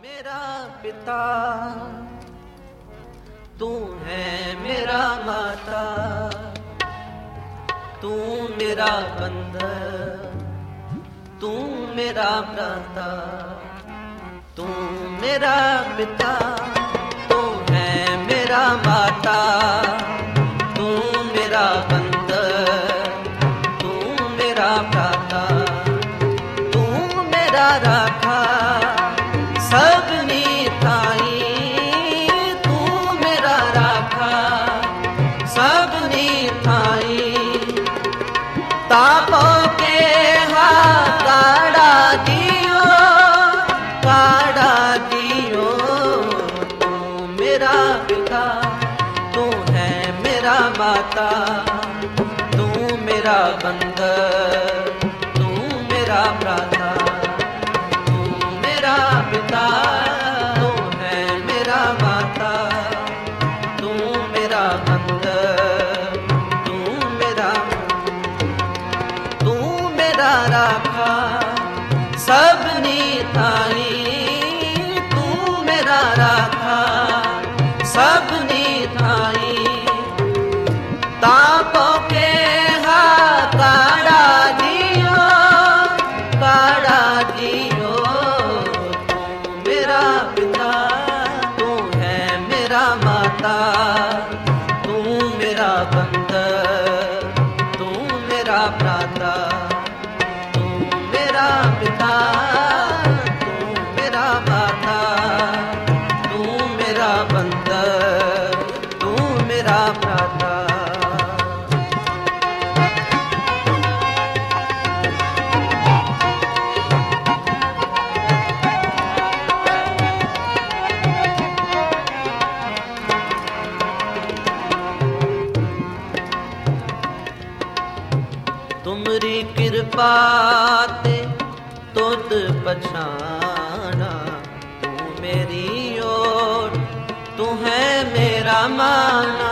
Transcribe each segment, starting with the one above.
मेरा पिता तू है मेरा माता, तू मेरा बंधन, तू मेरा भ्राता, तू मेरा पिता, तू है मेरा माता, तू मेरा बंधन, तू मेरा भ्राता, तू मेरा राखा सबनी थाई, तू मेरा राखा सबनी थाई। तापो के काड़ा दियो, काड़ा दियो, तू मेरा पिता, तू है मेरा माता, तू मेरा बंधन, तू मेरा भ्राता, तू मेरा पिता, तू है मेरा माता, तू मेरा बंधन, तू मेरा, तू मेरा राखा सबनी थाई, तू मेरा राखा सबनी थाई। तापो के काड़ा दियो, काड़ा दियो, तू मेरा पिता, तू है मेरा माता, तू मेरा बंधन, तू मेरा भ्राता, तू मेरा पिता, तू मेरा माता, तू मेरा बंधन, तू मेरा भ्राता। तुमरी कृपा ते तुद पछाना, तू मेरी ओर, तू है मेरा माना।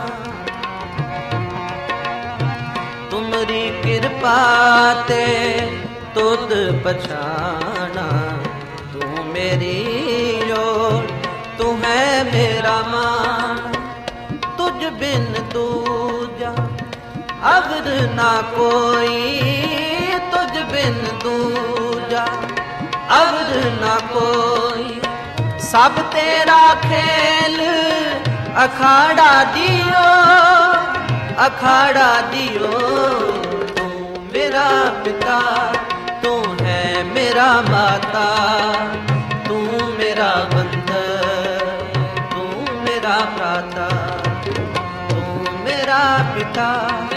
तुमरी कृपा ते तुद पछाना, तू मेरी ओर, तू है मेरा मान। तुझ बिन दूजा अगर ना कोई, तुझ बिन दूजा अगर ना कोई, सब तेरा खेल अखाड़ा दियो, अखाड़ा दियो, तू मेरा पिता, तू है मेरा माता, तू मेरा बंधन, तू मेरा भ्राता, तू मेरा पिता,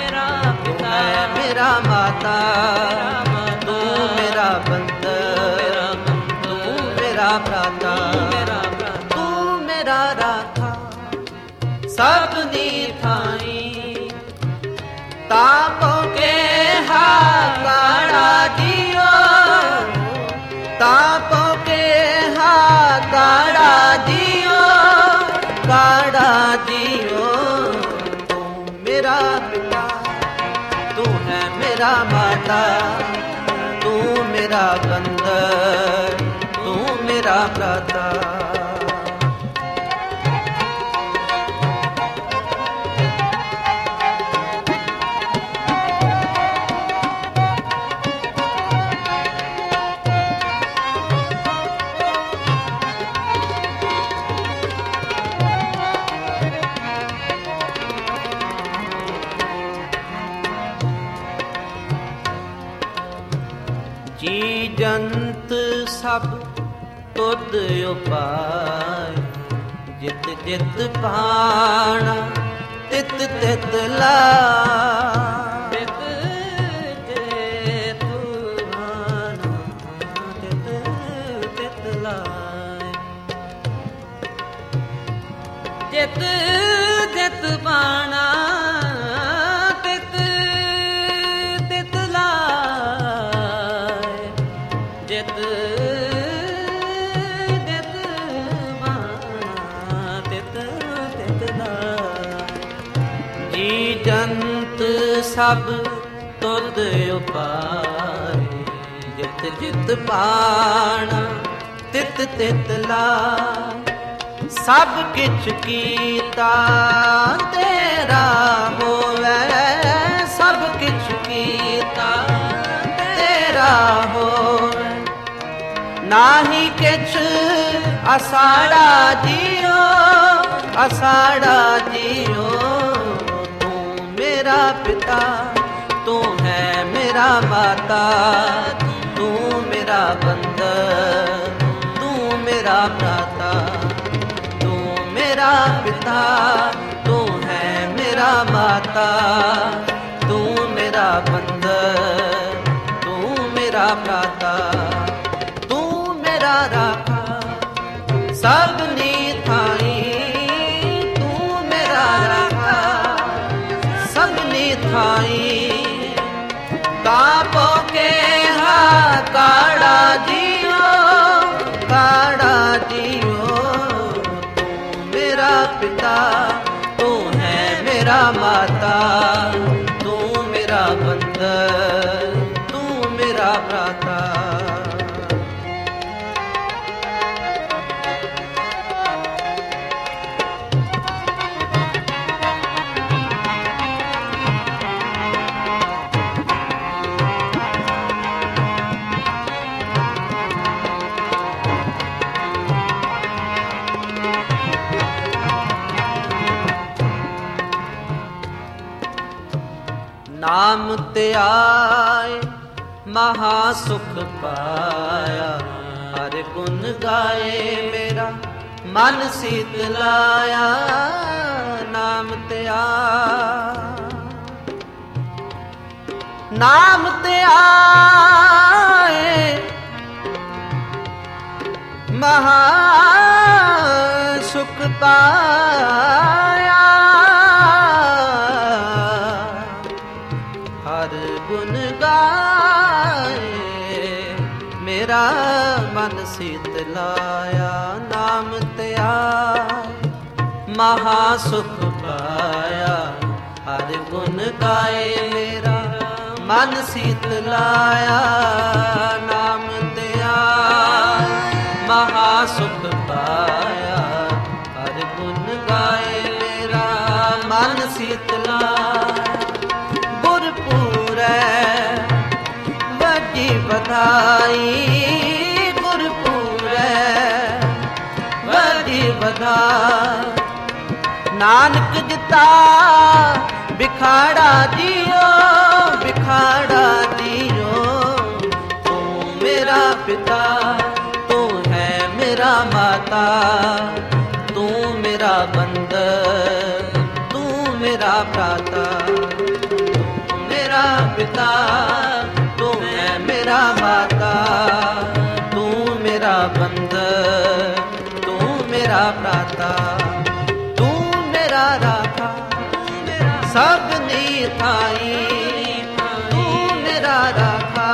मेरा माता, तू मेरा बंधन, तू मेरा भ्राता, तू मेरा राखा सबनी थाई। तापो के काड़ा दियो, तापो के काड़ा दियो, काड़ा दियो, तू मेरा पिता, तू है मेरा माता, तू मेरा बंधन, तू मेरा भ्राता। जी जंत सब तुद उपाय, जित जित पाना तित तित लाय, तित तित पाना तित तित लाय, जित जित पाना तित तित लाय, जित जित बाना तित तित लाय। जी जंत सब तुद उपाय, जित जित पाना ਤਿਤ ਤਿਤਲਾ ਸਭ ਕਿਛ ਕੀਤਾ ਤੇਰਾ ਹੋਵੇ, ਸਭ ਕਿਛ ਕੀਤਾ ਤੇਰਾ ਹੋਵੇ, ਨਾਹੀ ਕਿਛ ਅਸਾੜਾ ਜੀਓ, ਅਸਾੜਾ ਜੀਓ। ਤੂੰ ਮੇਰਾ ਪਿਤਾ, ਤੂੰ ਹੈ ਮੇਰਾ ਮਾਤਾ, ਤੂੰ ਮੇਰਾ ਬੰਦਰ, ਤੂੰ ਮੇਰਾ ਭਰਾਤਾ, ਤੂੰ ਮੇਰਾ ਪਿਤਾ, ਤੂੰ ਹੈ ਮੇਰਾ ਮਾਤਾ, ਤੂੰ ਮੇਰਾ ਬੰਦਰ, ਤੂੰ ਮੇਰਾ ਭਰਾਤਾ, ਤੂੰ ਮੇਰਾ ਰਾਖਾ ਸਭਨੀ ਥਾਈ, ਤੂੰ ਮੇਰਾ ਰਾਖਾ ਸਭਨੀ ਥਾਈ। ਤਾਪੋ ਕੇ ਹਾ ਕਾੜਾ ਜੀਓ, ਕਾੜਾ ਜੀਓ। ਤੂੰ ਮੇਰਾ ਪਿਤਾ, ਤੂੰ ਹੈ ਮੇਰਾ ਮਾਤਾ, ਤੂੰ ਮੇਰਾ ਬੰਦਰ, ਤੂੰ ਮੇਰਾ ਭਰਾਤਾ। ਨਾਮ ਧਿਆਏ ਮਹਾ ਸੁਖ ਪਾਇਆ, ਹਰਿ ਗੁਣ ਗਾਏ ਮੇਰਾ ਮਨ ਸੀਤਲਾਇਆ। ਨਾਮ ਧਿਆਏ, ਨਾਮ ਧਿਆਏ ਮਹਾ ਸੁਖ ਪਾਇਆ, ਹਰ ਗੁਣ ਗਾਏ ਮੇਰਾ ਮਨ ਸੀਤਲਾਇਆ। ਨਾਮ ਧਿਆਏ ਮਹਾ ਸੁਖ ਪਾਇਆ, ਹਰ ਗੁਣ ਗਾਏ ਮੇਰਾ ਮਨ ਸੀਤਲਾਇਆ। ਨਾਮ ਧਿਆਏ ਮਹਾ ਸੁਖ ਪਾਇਆ, ਹਰ ਗੁਣ ਗਾਏ ਮੇਰਾ ਮਨ ਸੀਤਲਾਇਆ। ਵੱਜੀ ਵਧਾਈ ਗੁਰਪੂਰੈ, ਵੱਜੀ ਵਧਾਈ। ਨਾਨਕ ਜਿਤਾ ਬਿਖਾੜਾ ਜੀਓ, ਬਿਖਾੜਾ ਜੀਓ। ਤੂੰ ਮੇਰਾ ਪਿਤਾ, ਤੂੰ ਹੈ ਮੇਰਾ ਮਾਤਾ, ਤੂੰ ਮੇਰਾ ਬੰਦਰ, ਤੂੰ ਮੇਰਾ ਭਰਾਤਾ, ਪਿਤਾ, ਤੂੰ ਹੈ ਮੇਰਾ ਮਾਤਾ, ਤੂੰ ਮੇਰਾ ਬੰਦਰ, ਤੂੰ ਮੇਰਾ ਭਰਾਤਾ, ਤੂੰ ਮੇਰਾ ਰਾਖਾ ਸਭਨੀ ਥਾਈ, ਤੂੰ ਮੇਰਾ ਰਾਖਾ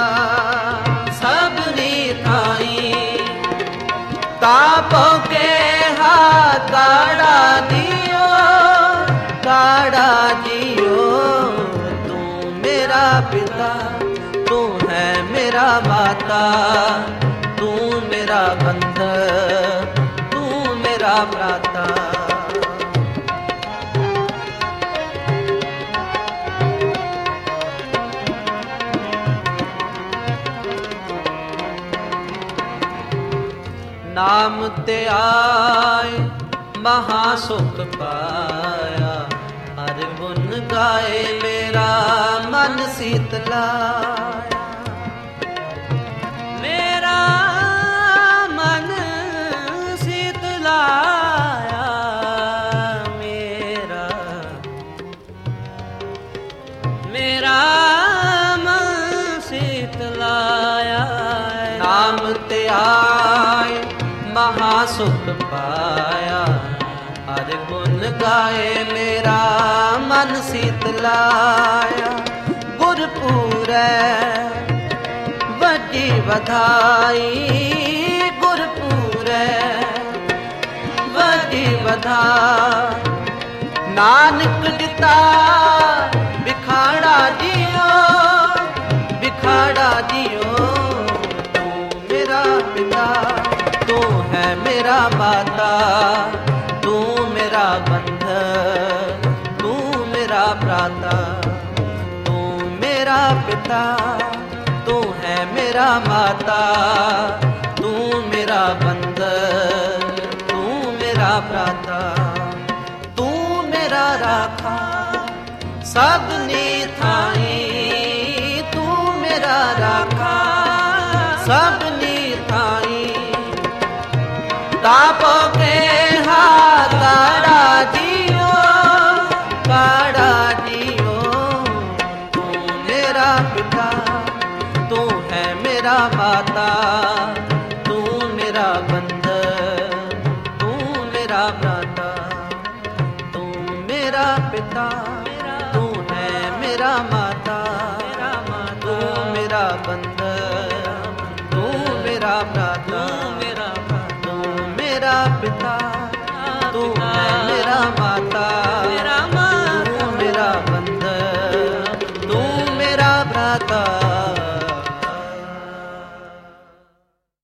ਸਭਨੀ ਥਾਈ। ਤਾਪੋ ਕੇ ਹਾ ਕਾੜਾ ਜੀਓ, ਕਾੜਾ ਜੀਓ। ਮੇਰਾ ਪਿਤਾ, ਤੂੰ ਹੈ ਮੇਰਾ ਮਾਤਾ, ਤੂੰ ਮੇਰਾ ਬੰਦਰ, ਤੂੰ ਮੇਰਾ ਭਰਾਤਾ। ਨਾਮ ਧਿਆਏ ਮਹਾ ਸੁਖ ਪਾਇਆ, ਹਰ ਗੁਣ ਗਾਏ ਮੇਰਾ ਮਨ ਸੀਤਲਾਇਆ। ਮੇਰਾ ਮਨ ਸੀਤਲਾਇਆ, ਮੇਰਾ ਮੇਰਾ ਮਨ ਸੀਤਲਾਇਆ। ਨਾਮ ਧਿਆਏ ਮਹਾ ਸੁਖ ਪਾਇਆ, ਹਰ ਗੁਣ ਗਾਏ ਮੇਰਾ ਮਨ ਸੀਤਲਾਇਆ। ਗੁਰਪੂਰੈ ਵੱਜੀ ਵਧਾਈ, ਗੁਰਪੂਰੈ ਵੱਜੀ ਵਧਾਈ। ਨਾਨਕ ਜਿਤਾ ਬਿਖਾੜਾ ਜੀਓ, ਬਿਖਾੜਾ ਜੀਓ। ਤੂੰ ਮੇਰਾ ਪਿਤਾ, मेरा माता, तू मेरा बंधन, तू मेरा भ्राता, तू मेरा पिता, तू है मेरा माता, तू मेरा बंधन, तू मेरा भ्राता, तू मेरा राखा सबनी थाई, तू मेरा राखा सबनी थाई, तापो के हाथ काड़ा जियो, काड़ा जियो, तू मेरा पिता, तू है मेरा माता, तू मेरा बंधन, तू मेरा भ्राता, तू मेरा पिता, तू है मेरा माता, तू मेरा बंधन, तू मेरा भ्राता, तू मेरा पिता, तू है